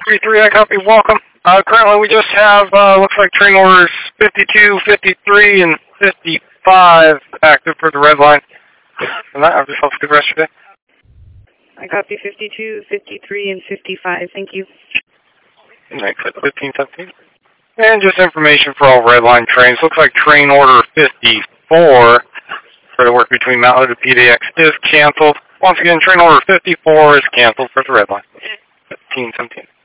53, I copy, welcome. Currently we just have, looks like train orders 52, 53, and 55 active for the red line. And that, have yourself a good rest of your day. I copy 52, 53, and 55, thank you. Next at 15, 17. And just information for all red line trains. Looks like train order 54 for the work between Mount Hood and PDX is canceled. Once again, train order 54 is canceled for the red line. 15, 17.